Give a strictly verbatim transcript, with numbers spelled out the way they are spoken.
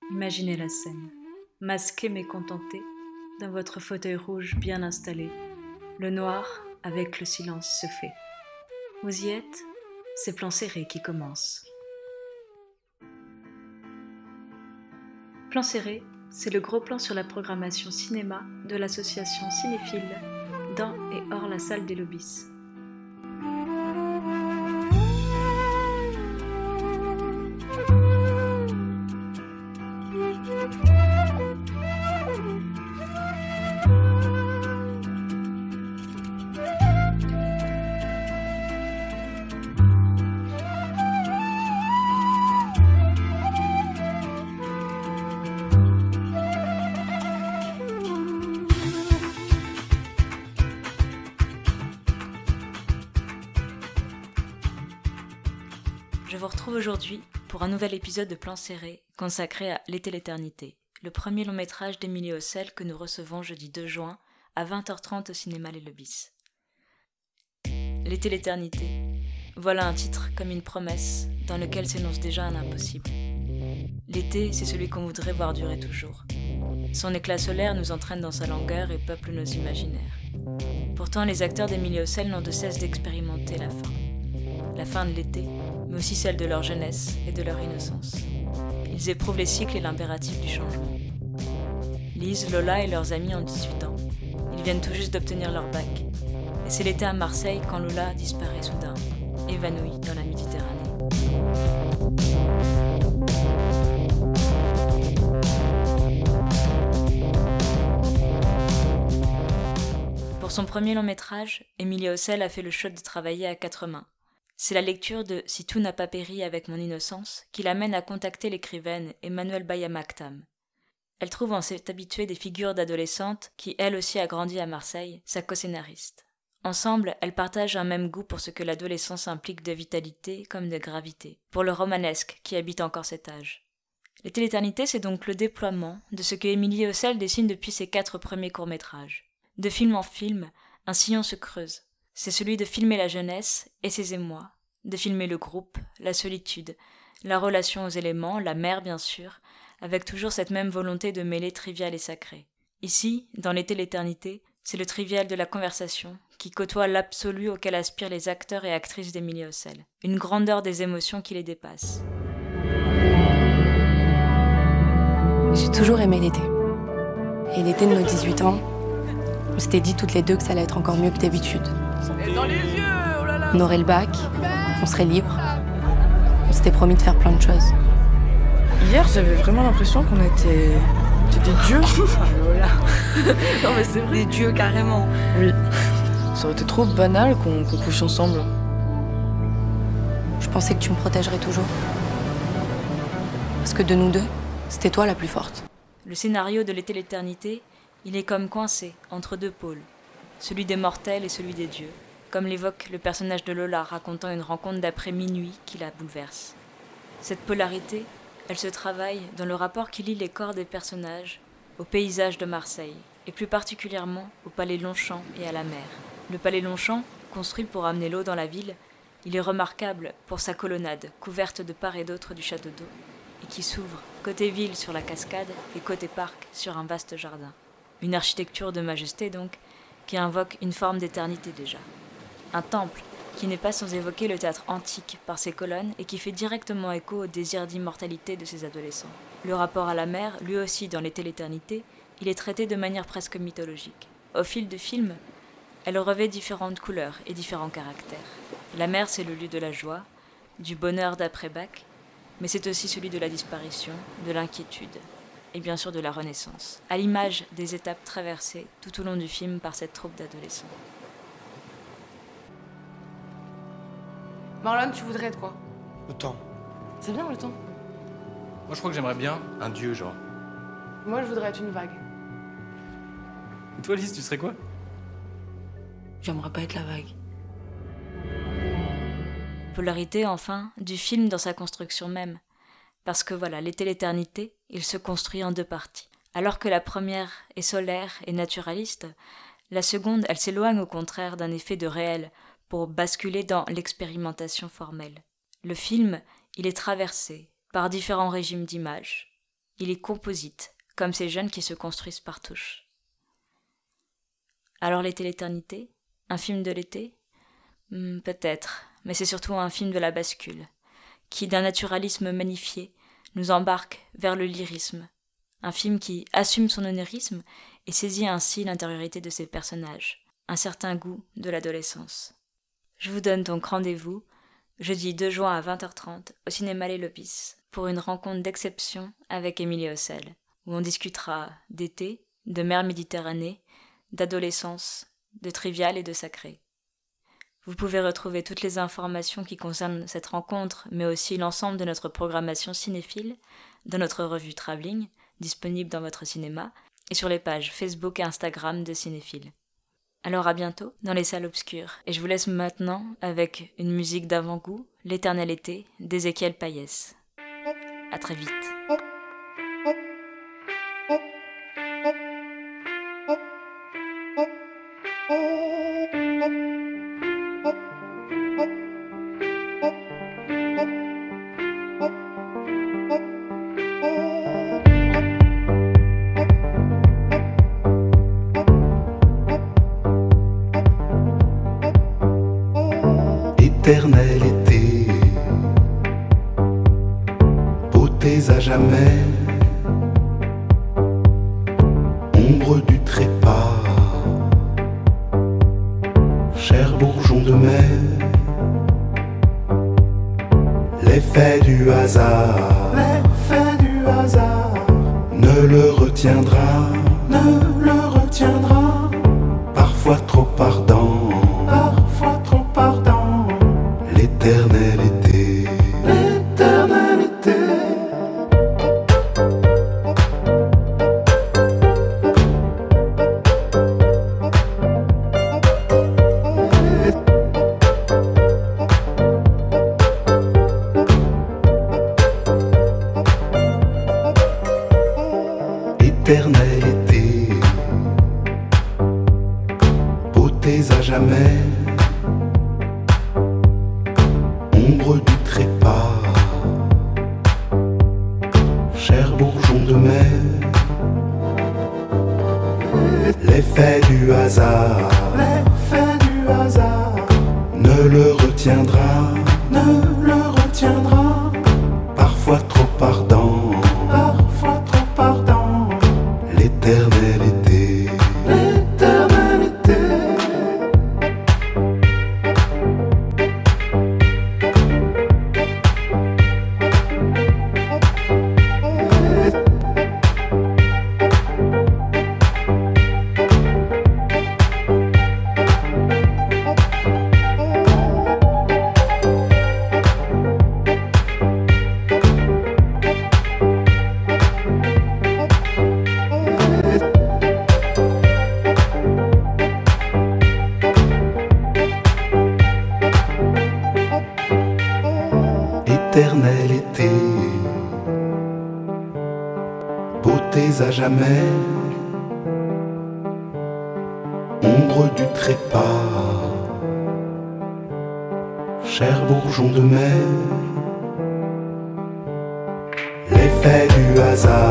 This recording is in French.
Imaginez la scène, masqué mais contenté, dans votre fauteuil rouge bien installé. Le noir avec le silence se fait. Vous y êtes, c'est Plan Serré qui commence. Plan Serré, c'est le gros plan sur la programmation cinéma de l'association cinéphile dans et hors la salle des Lobis. Je vous retrouve aujourd'hui pour un nouvel épisode de Plan Serré consacré à L'été l'éternité, le premier long métrage d'Émilie Hossel que nous recevons jeudi deux juin à vingt heures trente au cinéma Les Lobis. L'été l'éternité, voilà un titre comme une promesse dans lequel s'énonce déjà un impossible. L'été, c'est celui qu'on voudrait voir durer toujours. Son éclat solaire nous entraîne dans sa longueur et peuple nos imaginaires. Pourtant, les acteurs d'Émilie Hossel n'ont de cesse d'expérimenter la fin. La fin de l'été, mais aussi celle de leur jeunesse et de leur innocence. Ils éprouvent les cycles et l'impératif du changement. Lise, Lola et leurs amis ont dix-huit ans. Ils viennent tout juste d'obtenir leur bac. Et c'est l'été à Marseille quand Lola disparaît soudain, évanouie dans la Méditerranée. Pour son premier long métrage, Émilie Hossel a fait le choix de travailler à quatre mains. C'est la lecture de « Si tout n'a pas péri avec mon innocence » qui l'amène à contacter l'écrivaine Emmanuelle Baya-Maktam. Elle trouve en s'est habituée des figures d'adolescentes qui, elle aussi, a grandi à Marseille, sa co-scénariste. Ensemble, elles partagent un même goût pour ce que l'adolescence implique de vitalité comme de gravité, pour le romanesque qui habite encore cet âge. L'été l'éternité, c'est donc le déploiement de ce que Émilie Hossel dessine depuis ses quatre premiers courts-métrages. De film en film, un sillon se creuse. C'est celui de filmer la jeunesse et ses émois, de filmer le groupe, la solitude, la relation aux éléments, la mer bien sûr, avec toujours cette même volonté de mêler trivial et sacré. Ici, dans L'été l'éternité, c'est le trivial de la conversation qui côtoie l'absolu auquel aspirent les acteurs et actrices d'Émilie Hossel, une grandeur des émotions qui les dépasse. J'ai toujours aimé l'été. Et l'été de nos dix-huit ans, on s'était dit toutes les deux que ça allait être encore mieux que d'habitude. Dans les yeux, oh là là. On aurait le bac, on serait libre. On s'était promis de faire plein de choses. Hier, j'avais vraiment l'impression qu'on était... était des dieux. Voilà. Non mais c'est vrai. Des dieux carrément. Oui. Ça aurait été trop banal qu'on, qu'on couche ensemble. Je pensais que tu me protégerais toujours. Parce que de nous deux, c'était toi la plus forte. Le scénario de L'été l'éternité, il est comme coincé entre deux pôles, celui des mortels et celui des dieux, comme l'évoque le personnage de Lola racontant une rencontre d'après minuit qui la bouleverse. Cette polarité, elle se travaille dans le rapport qui lie les corps des personnages au paysage de Marseille, et plus particulièrement au palais Longchamp et à la mer. Le palais Longchamp, construit pour amener l'eau dans la ville, il est remarquable pour sa colonnade, couverte de part et d'autre du château d'eau, et qui s'ouvre côté ville sur la cascade et côté parc sur un vaste jardin. Une architecture de majesté donc, qui invoque une forme d'éternité déjà. Un temple qui n'est pas sans évoquer le théâtre antique par ses colonnes et qui fait directement écho au désir d'immortalité de ses adolescents. Le rapport à la mer, lui aussi dans L'été l'éternité, il est traité de manière presque mythologique. Au fil du film, elle revêt différentes couleurs et différents caractères. La mer, c'est le lieu de la joie, du bonheur d'après-bac, mais c'est aussi celui de la disparition, de l'inquiétude, et bien sûr de la renaissance, à l'image des étapes traversées tout au long du film par cette troupe d'adolescents. Marlon, tu voudrais être quoi? Le temps. C'est bien le temps. Moi, je crois que j'aimerais bien un dieu, genre. Moi, je voudrais être une vague. Et toi, Lise, tu serais quoi? J'aimerais pas être la vague. Polarité, enfin, du film dans sa construction même. Parce que voilà, L'été l'éternité, il se construit en deux parties. Alors que la première est solaire et naturaliste, la seconde, elle s'éloigne au contraire d'un effet de réel pour basculer dans l'expérimentation formelle. Le film, il est traversé par différents régimes d'images, Il est composite, comme ces jeunes qui se construisent par touches. Alors l'été, l'éternité? Un film de l'été? hmm, Peut-être, mais c'est surtout un film de la bascule, qui, d'un naturalisme magnifié, nous embarque vers le lyrisme. Un film qui assume son onérisme et saisit ainsi l'intériorité de ses personnages, un certain goût de l'adolescence. Je vous donne donc rendez-vous, jeudi deux juin à vingt heures trente, au cinéma Les Lopis, pour une rencontre d'exception avec Émilie Hossel, où on discutera d'été, de mer Méditerranée, d'adolescence, de trivial et de sacré. Vous pouvez retrouver toutes les informations qui concernent cette rencontre, mais aussi l'ensemble de notre programmation cinéphile, dans notre revue Travelling, disponible dans votre cinéma, et sur les pages Facebook et Instagram de Cinéphile. Alors à bientôt dans les salles obscures, et je vous laisse maintenant avec une musique d'avant-goût, L'éternel été, d'Ézéchiel Payès. À très vite. Éternel été, beautés à jamais, ombre du trépas, cher bourgeon de mai, l'effet du hasard, l'effet du hasard ne le retiendra, ne le retiendra, parfois trop ardent, parfois trop ardent. L'éternel été, l'éternel été. Éternel été, beautés à jamais. Ombre du trépas, cher bourgeon de mai, l'effet du hasard, l'effet du hasard ne le retiendra, ne le retiendra, parfois trop ardent, parfois trop ardent, l'éternel été, l'éternel été. Éternel été, beautés à jamais, ombre du trépas, cher bourgeon de mai, l'effet du hasard.